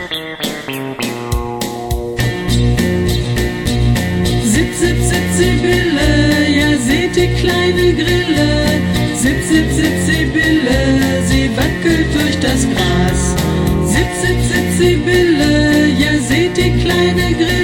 Zip, zip, zip, Sibylle, ja seht die kleine Grille. Zip, zip, zip, Sibylle, sie wackelt durch das Gras. Zip, zip, zip, Sibylle, ja seht die kleine Grille.